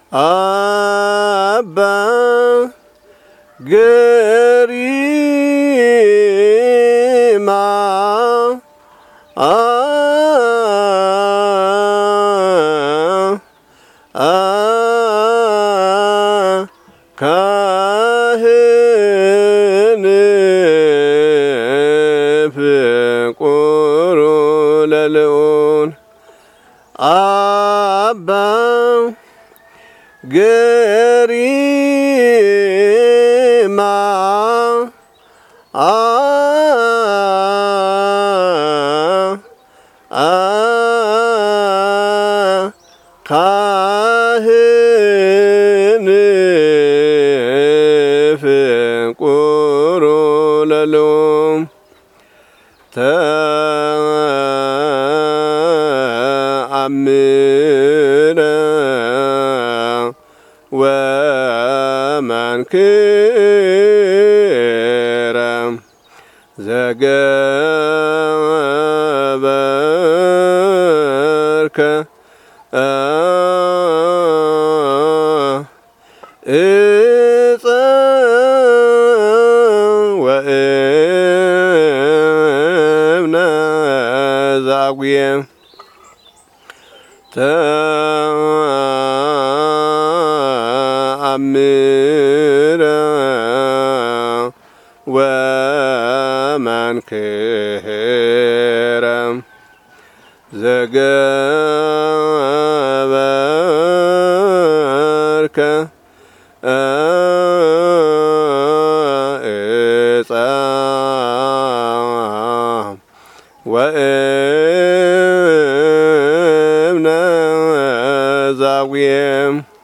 አባ ገሪማ ካህን ፍቁሩ ለልዑል አባ ገሪማ ካህን ፍቁሩ ለልዑል ተአምረ ወመንክረ ዘገበርከ እፀ ወእብነ ዛጉየ ተአምረ ወመንክረ ዘገበርከ እፀ ወእብነ ዛጉየ